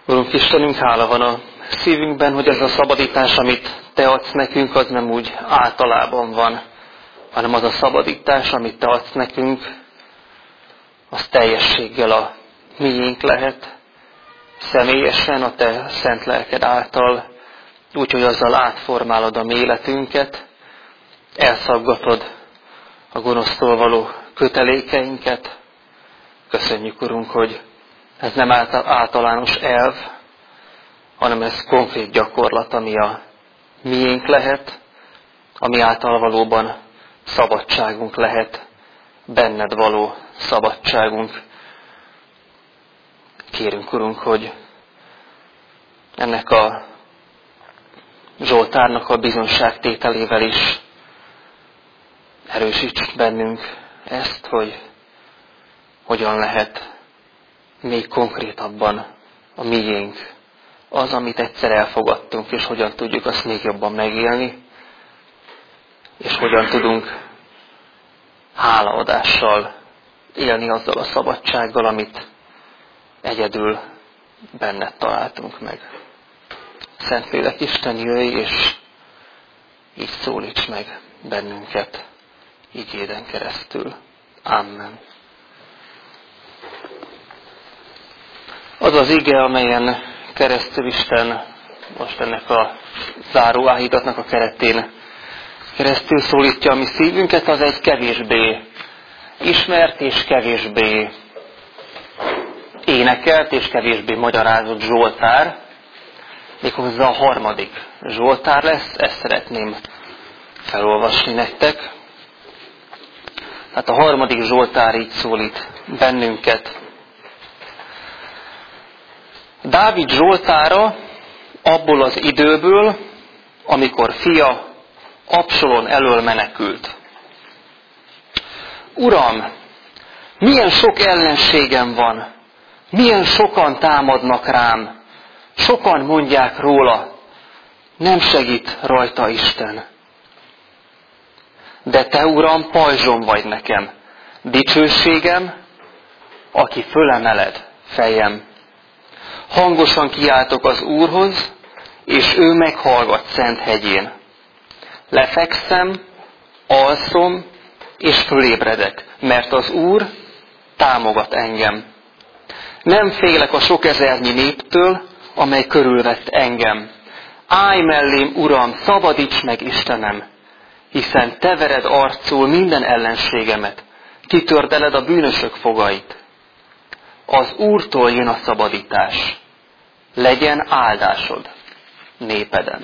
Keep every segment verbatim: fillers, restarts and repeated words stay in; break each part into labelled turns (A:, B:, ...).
A: Urunk Istenünk, hála van a szívünkben, hogy ez a szabadítás, amit Te adsz nekünk, az nem úgy általában van, hanem az a szabadítás, amit Te adsz nekünk, az teljességgel a miénk lehet, személyesen a Te szent lelked által, úgyhogy azzal átformálod a mi életünket, elszaggatod a gonosztól való kötelékeinket. Köszönjük, Urunk, hogy ez nem általános elv, hanem ez konkrét gyakorlat, ami a miénk lehet, ami által valóban szabadságunk lehet, benned való szabadságunk. Kérünk, Urunk, hogy ennek a Zsoltárnak a bizonságtételével is erősíts bennünk ezt, hogy hogyan lehet még konkrétabban a miénk, az, amit egyszer elfogadtunk, és hogyan tudjuk azt még jobban megélni, és hogyan tudunk hálaadással élni azzal a szabadsággal, amit egyedül benned találtunk meg. Szentlélek Isten, jöjj, és így szólíts meg bennünket igéden keresztül. Amen. Az az ige, amelyen keresztül Isten most ennek a záró áhítatnak a keretén keresztül szólítja a mi szívünket, az egy kevésbé ismert és kevésbé énekelt és kevésbé magyarázott zsoltár, méghozzá a harmadik zsoltár lesz, ezt szeretném felolvasni nektek. Tehát a harmadik zsoltár így szólít bennünket. Dávid zsoltára abból az időből, amikor fia Absalom elől menekült. Uram, milyen sok ellenségem van, milyen sokan támadnak rám, sokan mondják róla, nem segít rajta Isten. De Te, Uram, pajzsom vagy nekem, dicsőségem, aki fölemeled fejem. Hangosan kiáltok az Úrhoz, és ő meghallgat szent hegyén. Lefekszem, alszom, és fölébredek, mert az Úr támogat engem. Nem félek a sok ezernyi néptől, amely körülvett engem. Állj mellém, Uram, szabadíts meg, Istenem, hiszen Te vered arcul minden ellenségemet, kitördeled a bűnösök fogait. Az Úrtól jön a szabadítás. Legyen áldásod népeden.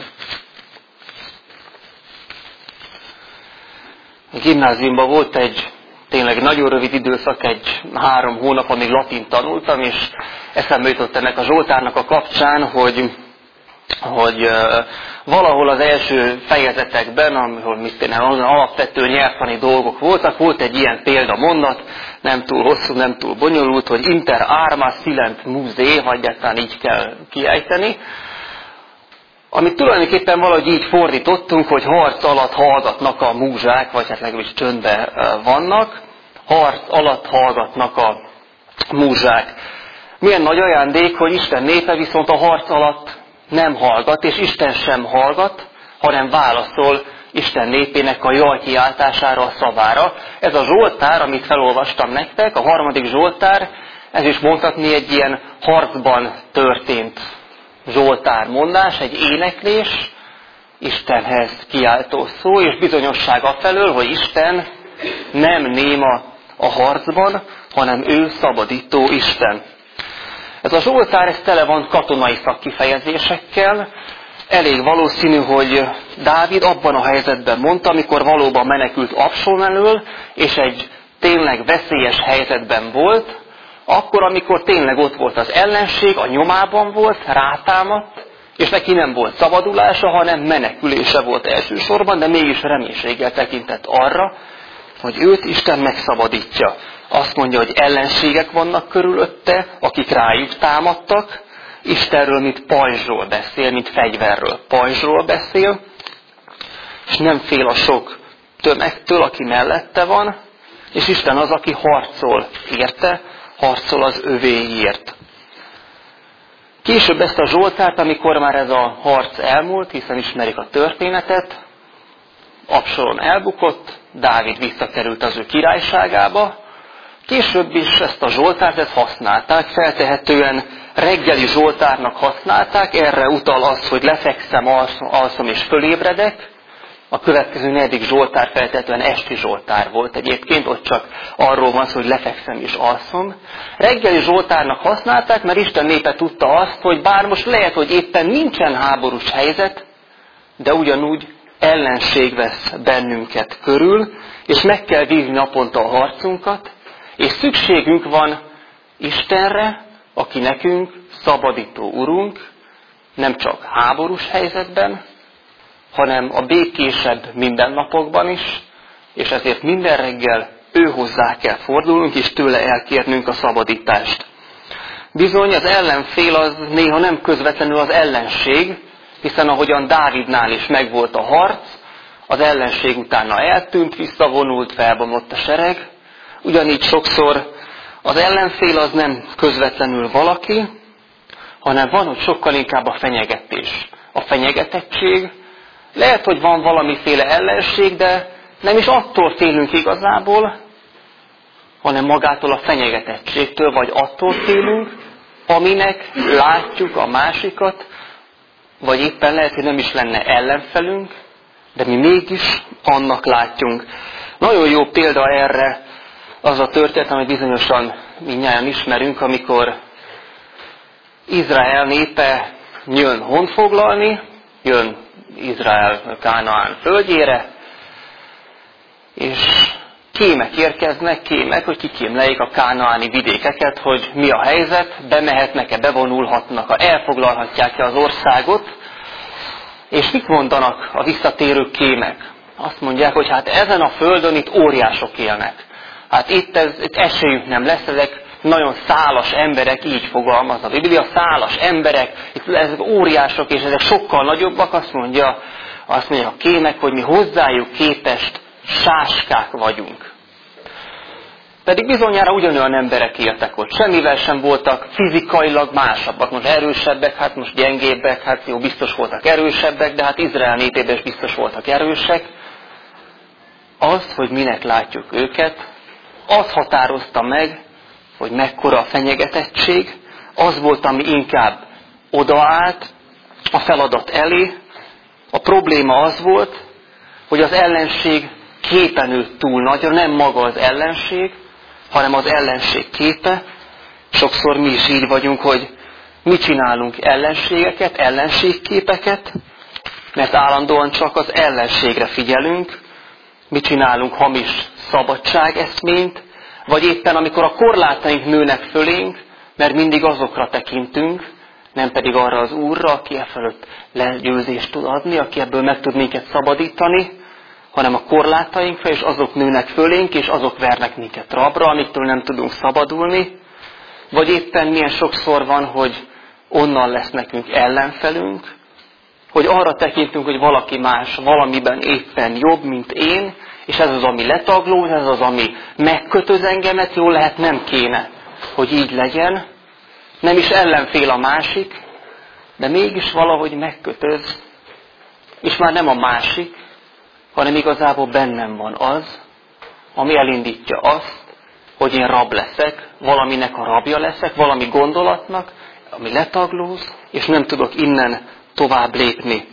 A: A gimnáziumban volt egy tényleg nagyon rövid időszak, egy három hónap, amíg latint tanultam, és eszembe jutott ennek a Zsoltárnak a kapcsán, hogy, hogy uh, valahol az első fejezetekben, ahol mit tényleg alapvető nyelvtani dolgok voltak, volt egy ilyen példamondat, nem túl hosszú, nem túl bonyolult, hogy inter armas silent musé, hagyjátán így kell kiejteni, amit tulajdonképpen valahogy így fordítottunk, hogy harc alatt hallgatnak a múzsák, vagy hát legalábbis csöndben vannak, harc alatt hallgatnak a múzsák. Milyen nagy ajándék, hogy Isten népe viszont a harc alatt nem hallgat, és Isten sem hallgat, hanem válaszol Isten népének a jajkiáltására, a szavára. Ez a Zsoltár, amit felolvastam nektek, a harmadik Zsoltár, ez is mondhatni egy ilyen harcban történt Zsoltár mondás, egy éneklés, Istenhez kiáltó szó, és bizonyosság afelől, hogy Isten nem néma a harcban, hanem ő szabadító Isten. Ez a Zsoltár, ez tele van katonai szakkifejezésekkel. Elég valószínű, hogy Dávid abban a helyzetben mondta, amikor valóban menekült Absalom elől, és egy tényleg veszélyes helyzetben volt, akkor, amikor tényleg ott volt az ellenség, a nyomában volt, rátámadt, és neki nem volt szabadulása, hanem menekülése volt elsősorban, de mégis reménységgel tekintett arra, hogy őt Isten megszabadítja. Azt mondja, hogy ellenségek vannak körülötte, akik rájuk támadtak. Istenről, mint pajzsról beszél, mint fegyverről pajzsról beszél, és nem fél a sok tömegtől, aki mellette van, és Isten az, aki harcol érte, harcol az övéért. Később ezt a Zsoltárt, amikor már ez a harc elmúlt, hiszen ismerik a történetet, Absalom elbukott, Dávid visszakerült az ő királyságába, később is ezt a Zsoltárt ezt használták, feltehetően reggeli Zsoltárnak használták, erre utal az, hogy lefekszem, alszom, alszom és fölébredek. A következő negyedik Zsoltár feltehetően esti Zsoltár volt egyébként, ott csak arról van szó, hogy lefekszem és alszom. Reggeli Zsoltárnak használták, mert Isten népe tudta azt, hogy bár most lehet, hogy éppen nincsen háborús helyzet, de ugyanúgy ellenség vesz bennünket körül, és meg kell vívni naponta a harcunkat, és szükségünk van Istenre, aki nekünk szabadító urunk, nem csak háborús helyzetben, hanem a békésebb mindennapokban is, és ezért minden reggel ő hozzá kell fordulnunk, és tőle elkérnünk a szabadítást. Bizony az ellenfél az néha nem közvetlenül az ellenség, hiszen ahogyan Dávidnál is megvolt a harc, az ellenség utána eltűnt, visszavonult, felbomlott a sereg. Ugyanígy sokszor az ellenfél az nem közvetlenül valaki, hanem van, hogy sokkal inkább a fenyegetés. A fenyegetettség, lehet, hogy van valamiféle ellenség, de nem is attól félünk igazából, hanem magától a fenyegetettségtől, vagy attól félünk, aminek látjuk a másikat, vagy éppen lehet, hogy nem is lenne ellenfelünk, de mi mégis annak látjunk. Nagyon jó példa erre az a történet, amit bizonyosan mindnyájan ismerünk, amikor Izrael népe jön honfoglalni, jön Izrael Kánaán földjére, és kémek érkeznek, kémek, hogy kikémleljék a kánaáni vidékeket, hogy mi a helyzet, bemehetnek-e, bevonulhatnak, elfoglalhatják-e az országot, és mit mondanak a visszatérő kémek? Azt mondják, hogy hát ezen a földön itt óriások élnek. Hát itt, ez, itt esélyünk nem lesz, ezek nagyon szálas emberek, így fogalmaz a Biblia, szálas emberek, itt ezek óriások, és ezek sokkal nagyobbak, azt mondja, azt mondja a kémek, hogy mi hozzájuk képest sáskák vagyunk. Pedig bizonyára ugyanolyan emberek éltek ott. Semmivel sem voltak fizikailag másabbak. Most erősebbek, hát most gyengébbek, hát jó, biztos voltak erősebbek, de hát Izrael népében is biztos voltak erősek. Az, hogy minek látjuk őket, az határozta meg, hogy mekkora a fenyegetettség, az volt, ami inkább odaállt a feladat elé. A probléma az volt, hogy az ellenség képe nőtt túl nagyra, nem maga az ellenség, hanem az ellenség képe. Sokszor mi is így vagyunk, hogy mi csinálunk ellenségeket, ellenségképeket, mert állandóan csak az ellenségre figyelünk, mi csinálunk hamis szabadságeszményt, vagy éppen amikor a korlátaink nőnek fölénk, mert mindig azokra tekintünk, nem pedig arra az Úrra, aki e fölött legyőzést tud adni, aki ebből meg tud minket szabadítani, hanem a korlátainkra, és azok nőnek fölénk, és azok vernek minket rabra, amiktől nem tudunk szabadulni. Vagy éppen milyen sokszor van, hogy onnan lesz nekünk ellenfelünk, hogy arra tekintünk, hogy valaki más valamiben éppen jobb, mint én, és ez az, ami letagló, ez az, ami megkötöz engemet, jól lehet, nem kéne, hogy így legyen. Nem is ellenfél a másik, de mégis valahogy megkötöz, és már nem a másik, hanem igazából bennem van az, ami elindítja azt, hogy én rab leszek, valaminek a rabja leszek, valami gondolatnak, ami letaglóz, és nem tudok innen tovább lépni.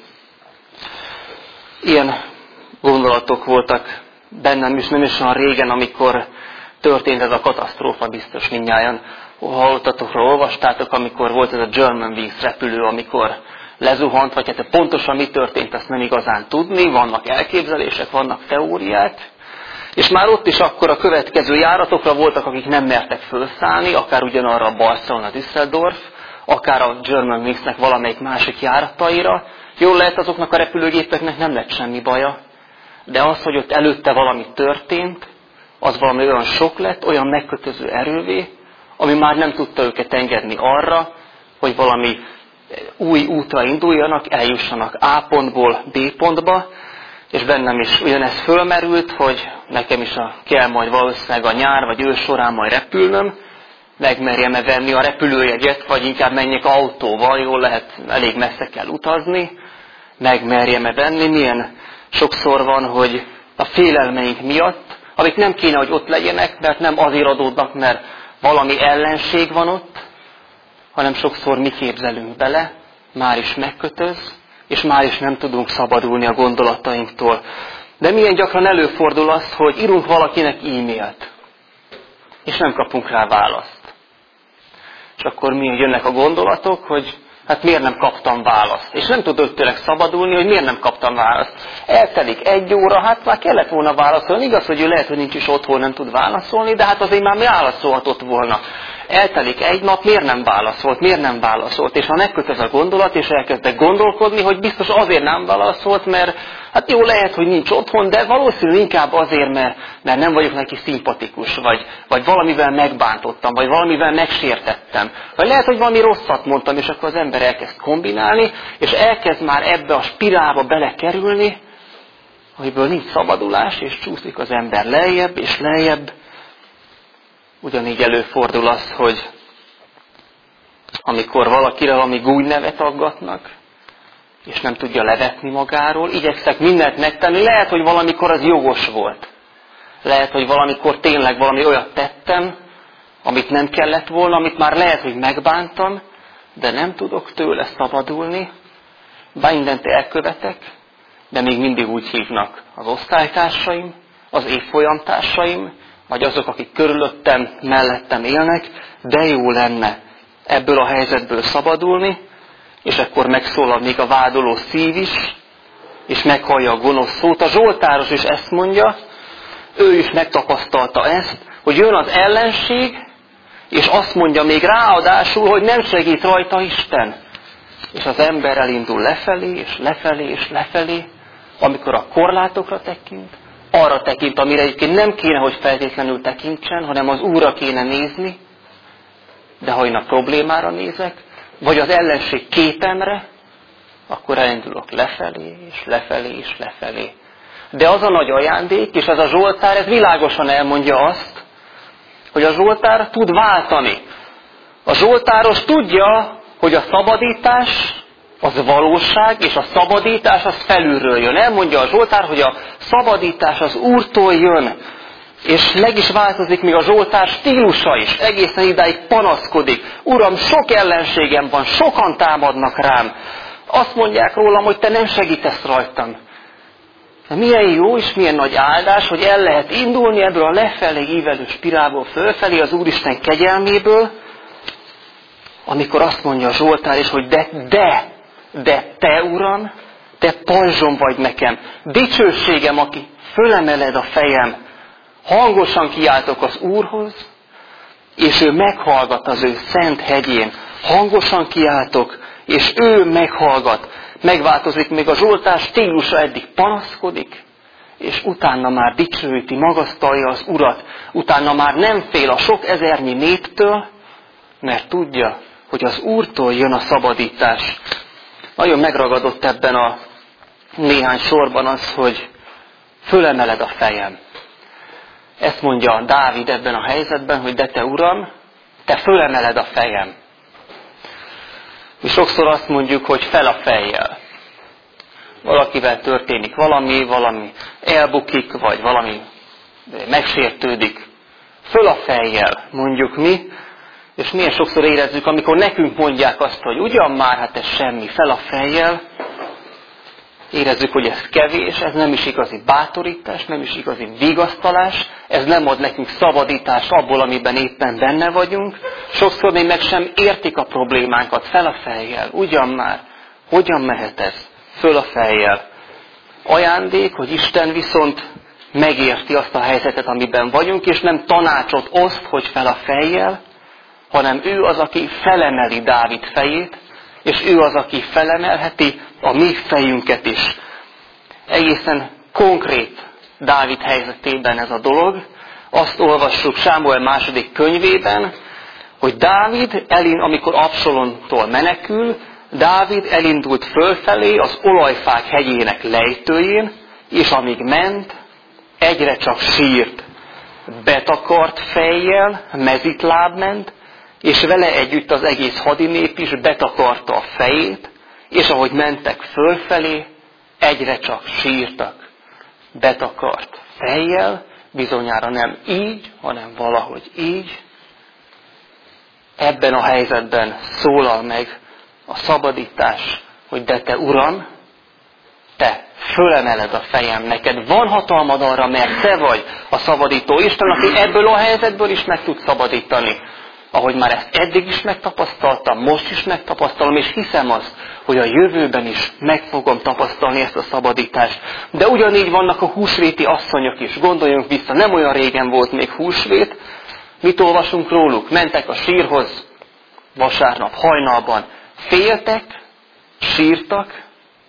A: Ilyen gondolatok voltak bennem is, nem is olyan régen, amikor történt ez a katasztrófa, biztos mindnyájan hallottatok róla, olvastátok, amikor volt ez a Germanwings repülő, amikor lezuhant, vagy hát pontosan mi történt, azt nem igazán tudni, vannak elképzelések, vannak teóriák, és már ott is akkor a következő járatokra voltak, akik nem mertek felszállni, akár ugyanarra a Barcelona Düsseldorf, akár a Germanwingsnek valamelyik másik járataira. Jól lehet, azoknak a repülőgépeknek nem lett semmi baja, de az, hogy ott előtte valami történt, az valami olyan sok lett, olyan megkötöző erővé, ami már nem tudta őket engedni arra, hogy valami új útra induljanak, eljussanak A pontból B pontba, és bennem is ugyanez fölmerült, hogy nekem is a, kell majd valószínűleg a nyár vagy ősz során majd repülnöm, megmerjem-e venni a repülőjegyet, vagy inkább menjek autóval, jól lehet, elég messze kell utazni, megmerjem-e venni, milyen sokszor van, hogy a félelmeink miatt, amik nem kéne, hogy ott legyenek, mert nem azért adódnak, mert valami ellenség van ott, hanem sokszor mi képzelünk bele, már is megkötöz, és már is nem tudunk szabadulni a gondolatainktól. De milyen gyakran előfordul az, hogy írunk valakinek e-mailt, és nem kapunk rá választ. És akkor milyen jönnek a gondolatok, hogy hát miért nem kaptam választ. És nem tudok tőleg szabadulni, hogy miért nem kaptam választ. Eltelik egy óra, hát már kellett volna válaszolni. Igaz, hogy ő lehet, hogy nincs is otthon, nem tud válaszolni, de hát azért már válaszolhatott volna. Eltelik egy nap, miért nem válaszolt, miért nem válaszolt. És ha megkötöz a gondolat, és elkezdek gondolkodni, hogy biztos azért nem válaszolt, mert hát jó, lehet, hogy nincs otthon, de valószínűleg inkább azért, mert, mert nem vagyok neki szimpatikus, vagy, vagy valamivel megbántottam, vagy valamivel megsértettem. Vagy lehet, hogy valami rosszat mondtam, és akkor az ember elkezd kombinálni, és elkezd már ebbe a spirálba belekerülni, amiből nincs szabadulás, és csúszik az ember lejjebb és lejjebb. Ugyanígy előfordul az, hogy amikor valakire valami gúnynevet aggatnak, és nem tudja levetni magáról, igyekszek mindent megtenni, lehet, hogy valamikor az jogos volt. Lehet, hogy valamikor tényleg valami olyat tettem, amit nem kellett volna, amit már lehet, hogy megbántam, de nem tudok tőle szabadulni, bár mindent elkövetek, de még mindig úgy hívnak az osztálytársaim, az évfolyamtársaim, vagy azok, akik körülöttem, mellettem élnek, de jó lenne ebből a helyzetből szabadulni, és akkor megszólal még a vádoló szív is, és meghallja a gonosz szót. A Zsoltáros is ezt mondja, ő is megtapasztalta ezt, hogy jön az ellenség, és azt mondja még ráadásul, hogy nem segít rajta Isten. És az ember elindul lefelé, és lefelé, és lefelé, amikor a korlátokra tekint, arra tekint, amire egyébként nem kéne, hogy feltétlenül tekintsen, hanem az Úrra kéne nézni, de ha én a problémára nézek, vagy az ellenség képemre, akkor elindulok lefelé, és lefelé, és lefelé. De az a nagy ajándék, és ez a Zsoltár, ez világosan elmondja azt, hogy a Zsoltár tud váltani. A Zsoltáros tudja, hogy a szabadítás az valóság, és a szabadítás az felülről jön. Elmondja a Zsoltár, hogy a szabadítás az Úrtól jön, és meg is változik még a Zsoltár stílusa is. Egészen idáig panaszkodik. Uram, sok ellenségem van, sokan támadnak rám. Azt mondják rólam, hogy te nem segítesz rajtam. De milyen jó és milyen nagy áldás, hogy el lehet indulni ebből a lefelé ívelő spirálból fölfelé az Úristen kegyelméből, amikor azt mondja a Zsoltár is, hogy de, de, de te, Uram, te pajzsom vagy nekem, dicsőségem, aki fölemeled a fejem, hangosan kiáltok az Úrhoz, és ő meghallgat az ő szent hegyén. Hangosan kiáltok, és ő meghallgat. Megváltozik még a Zsoltár stílusa, eddig panaszkodik, és utána már dicsőíti, magasztalja az Urat. Utána már nem fél a sok ezernyi néptől, mert tudja, hogy az Úrtól jön a szabadítás. Nagyon megragadott ebben a néhány sorban az, hogy fölemeled a fejem. Ezt mondja Dávid ebben a helyzetben, hogy de te, Uram, te fölemeled a fejem. Mi sokszor azt mondjuk, hogy fel a fejjel. Valakivel történik valami, valami elbukik, vagy valami megsértődik. Föl a fejjel, mondjuk mi, és milyen sokszor érezzük, amikor nekünk mondják azt, hogy ugyan már, hát ez semmi, fel a fejjel, érezzük, hogy ez kevés, ez nem is igazi bátorítás, nem is igazi vigasztalás, ez nem ad nekünk szabadítást abból, amiben éppen benne vagyunk. Sokszor még meg sem értik a problémánkat, fel a fejjel, ugyan már, hogyan mehet ez, föl a fejjel. Ajándék, hogy Isten viszont megérti azt a helyzetet, amiben vagyunk, és nem tanácsot oszt, hogy fel a fejjel, hanem ő az, aki felemeli Dávid fejét, és ő az, aki felemelheti a mi fejünket is. Egészen konkrét Dávid helyzetében ez a dolog. Azt olvassuk Sámuel második könyvében, hogy Dávid, amikor Absalontól menekül, Dávid elindult fölfelé az olajfák hegyének lejtőjén, és amíg ment, egyre csak sírt. Betakart fejjel, mezitláb ment, és vele együtt az egész hadinép is betakarta a fejét, és ahogy mentek fölfelé, egyre csak sírtak. Betakart fejjel, bizonyára nem így, hanem valahogy így. Ebben a helyzetben szólal meg a szabadítás, hogy de te Uram, te fölemeled a fejem, neked van hatalmad arra, mert te vagy a szabadító Isten, aki ebből a helyzetből is meg tud szabadítani. Ahogy már ezt eddig is megtapasztaltam, most is megtapasztalom, és hiszem azt, hogy a jövőben is meg fogom tapasztalni ezt a szabadítást. De ugyanígy vannak a húsvéti asszonyok is. Gondoljunk vissza, nem olyan régen volt még húsvét. Mit olvasunk róluk? Mentek a sírhoz vasárnap hajnalban. Féltek, sírtak,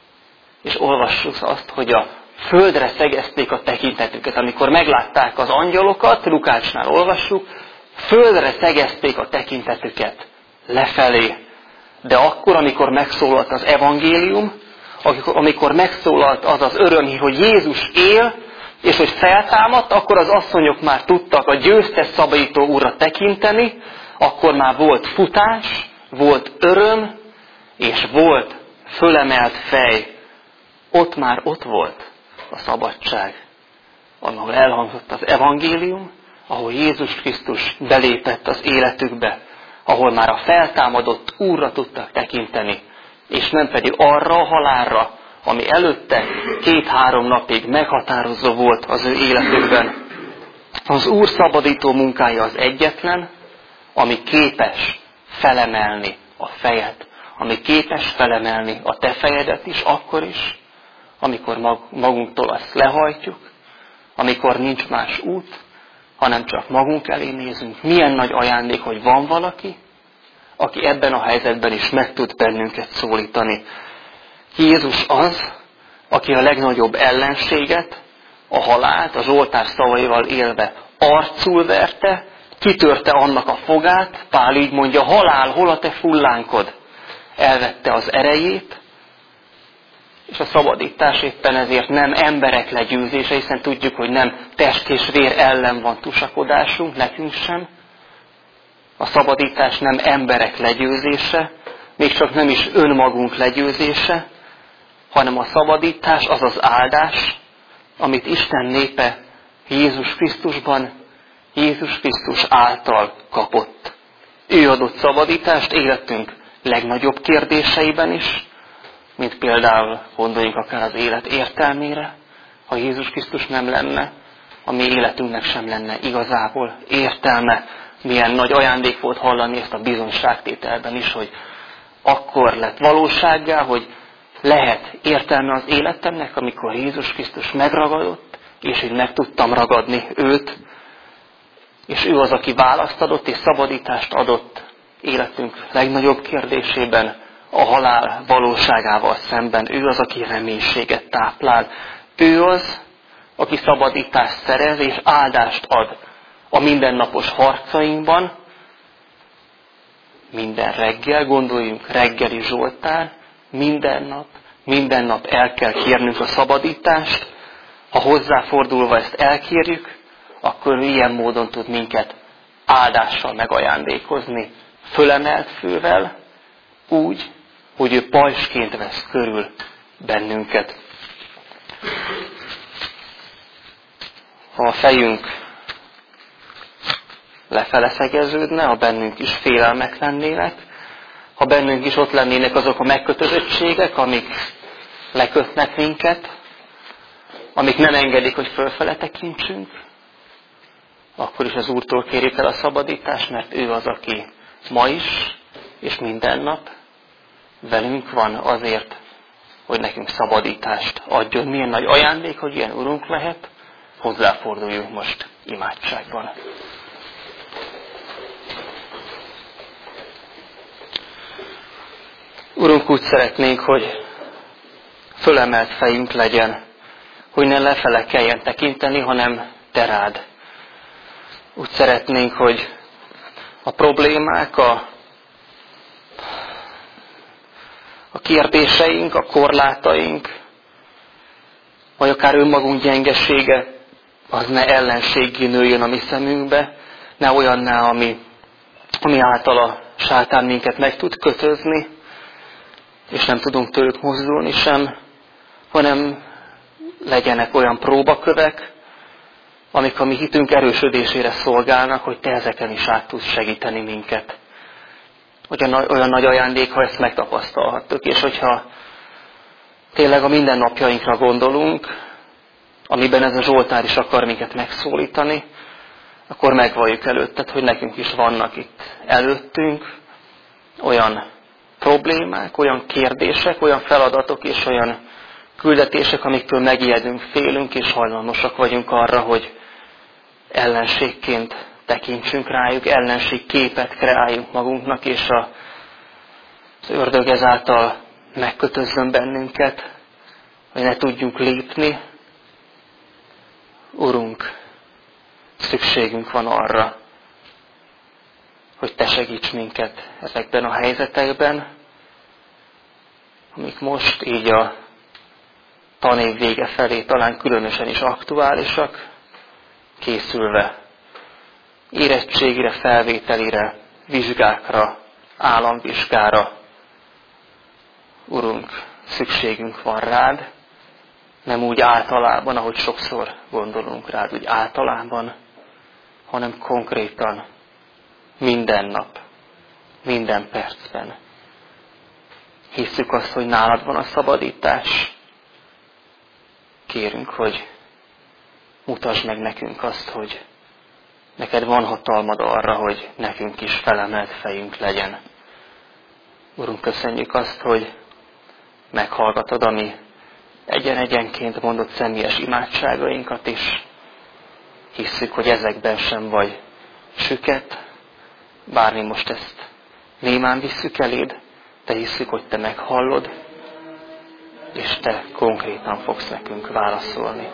A: és olvassuk azt, hogy a földre szegezték a tekintetüket. Amikor meglátták az angyalokat, Lukácsnál olvassuk, földre szegezték a tekintetüket lefelé. De akkor, amikor megszólalt az evangélium, amikor megszólalt az az örömhír, hogy Jézus él, és hogy feltámadt, akkor az asszonyok már tudtak a győztes szabadító Úrra tekinteni, akkor már volt futás, volt öröm, és volt fölemelt fej. Ott már ott volt a szabadság, ahol elhangzott az evangélium, ahol Jézus Krisztus belépett az életükbe, ahol már a feltámadott Úrra tudtak tekinteni, és nem pedig arra a halálra, ami előtte két-három napig meghatározó volt az ő életükben. Az Úr szabadító munkája az egyetlen, ami képes felemelni a fejet, ami képes felemelni a te fejedet is akkor is, amikor magunktól azt lehajtjuk, amikor nincs más út, hanem csak magunk elé nézünk. Milyen nagy ajándék, hogy van valaki, aki ebben a helyzetben is meg tud bennünket szólítani. Jézus az, aki a legnagyobb ellenséget, a halált, az Zsoltár szavaival élve arcul verte, kitörte annak a fogát, Pál így mondja, halál, hol a te fullánkod? Elvette az erejét, és a szabadítás éppen ezért nem emberek legyőzése, hiszen tudjuk, hogy nem test és vér ellen van tusakodásunk, nekünk sem. A szabadítás nem emberek legyőzése, még csak nem is önmagunk legyőzése, hanem a szabadítás az az áldás, amit Isten népe Jézus Krisztusban, Jézus Krisztus által kapott. Ő adott szabadítást életünk legnagyobb kérdéseiben is, mint például gondoljunk akár az élet értelmére. Ha Jézus Krisztus nem lenne, a mi életünknek sem lenne igazából értelme. Milyen nagy ajándék volt hallani ezt a bizonyságtételben is, hogy akkor lett valósággá, hogy lehet értelme az életemnek, amikor Jézus Krisztus megragadott, és hogy meg tudtam ragadni őt, és ő az, aki választ adott és szabadítást adott életünk legnagyobb kérdésében, a halál valóságával szemben. Ő az, aki reménységet táplál. Ő az, aki szabadítást szerez és áldást ad a mindennapos harcainkban. Minden reggel, gondoljunk reggeli Zsoltár, minden nap, minden nap el kell kérnünk a szabadítást. Ha hozzáfordulva ezt elkérjük, akkor ilyen módon tud minket áldással megajándékozni, fölemelt fővel, úgy, hogy ő pajzsként vesz körül bennünket. Ha a fejünk lefele szegeződne, ha bennünk is félelmek lennének, ha bennünk is ott lennének azok a megkötözöttségek, amik lekötnek minket, amik nem engedik, hogy fölfele tekintsünk, akkor is az Úrtól kérjük el a szabadítást, mert ő az, aki ma is és minden nap velünk van azért, hogy nekünk szabadítást adjon. Milyen nagy ajándék, hogy ilyen Urunk lehet, hozzáforduljunk most imádságban. Urunk, úgy szeretnénk, hogy fölemelt fejünk legyen, hogy ne lefele kelljen tekinteni, hanem te rád. Úgy szeretnénk, hogy a problémák, a, a kérdéseink, a korlátaink, vagy akár önmagunk gyengesége, az ne ellenséggé nőjön a mi szemünkbe, ne olyanná, ami ami által a sátán minket meg tud kötözni, és nem tudunk tőlük mozdulni sem, hanem legyenek olyan próbakövek, amik a mi hitünk erősödésére szolgálnak, hogy te ezeken is át tudsz segíteni minket. Olyan, olyan nagy ajándék, ha ezt megtapasztalhattuk, és hogyha tényleg a mindennapjainkra gondolunk, amiben ez a Zsoltár is akar minket megszólítani, akkor megvalljuk előtted, hogy nekünk is vannak itt előttünk olyan problémák, olyan kérdések, olyan feladatok és olyan küldetések, amiktől megijedünk, félünk és hajlamosak vagyunk arra, hogy ellenségként tekintsünk rájuk, ellenség képet kreáljunk magunknak, és a, az ördög ezáltal megkötözzön bennünket, hogy ne tudjunk lépni. Urunk, szükségünk van arra, hogy te segíts minket ezekben a helyzetekben, amik most így a tanév vége felé talán különösen is aktuálisak, készülve érettségire, felvételire, vizsgákra, államvizsgára. Urunk, szükségünk van rád, nem úgy általában, ahogy sokszor gondolunk rád, úgy általában, hanem konkrétan, minden nap, minden percben. Hisszük azt, hogy nálad van a szabadítás. Kérünk, hogy mutasd meg nekünk azt, hogy neked van hatalmad arra, hogy nekünk is felemelt fejünk legyen. Urunk, köszönjük azt, hogy meghallgatod a mi egyen-egyenként mondott személyes imádságainkat is. Hisszük, hogy ezekben sem vagy süket, bár mi most ezt némán visszük eléd, de hisszük, hogy te meghallod, és te konkrétan fogsz nekünk válaszolni.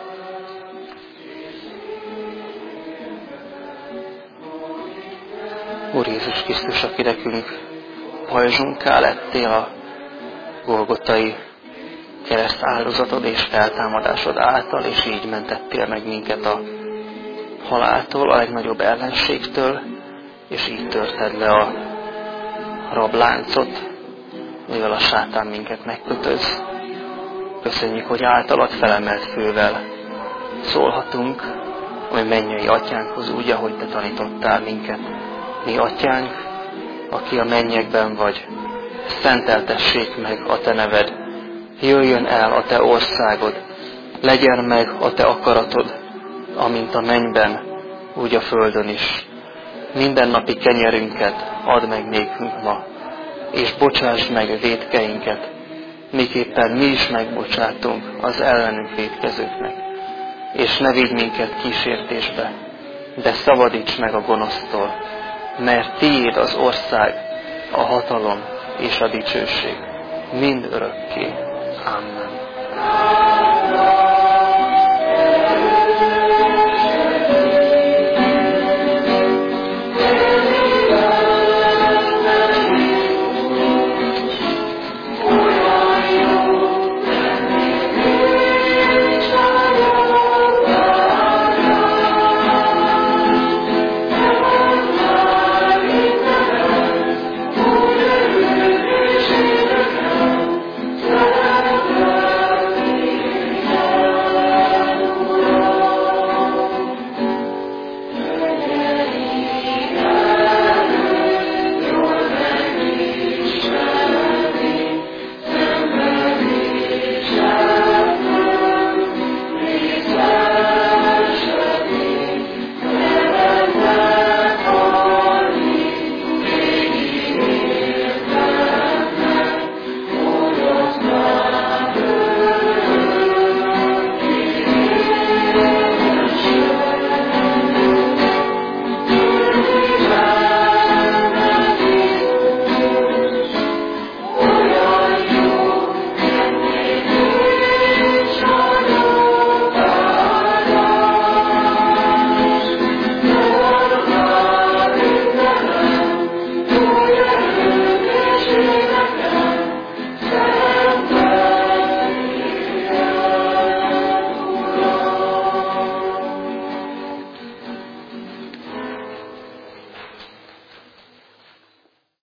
A: Úr Jézus Krisztus, aki nekünk pajzsunká lettél a golgotai kereszt áldozatod és feltámadásod által, és így mentettél meg minket a haláltól, a legnagyobb ellenségtől, és így törted le a rabláncot, mivel a sátán minket megkötöz. Köszönjük, hogy általad felemelt fővel szólhatunk, ami mennyei atyánkhoz úgy, ahogy te tanítottál minket. Mi atyánk, aki a mennyekben vagy, szenteltessék meg a te neved, jöjjön el a te országod, legyen meg a te akaratod, amint a mennyben, úgy a földön is. Mindennapi kenyerünket add meg nékünk ma, és bocsásd meg vétkeinket, miképpen mi is megbocsátunk az ellenünk vétkezőknek. És ne vigy minket kísértésbe, de szabadíts meg a gonosztól, mert tiéd az ország, a hatalom és a dicsőség mind örökké. Amen.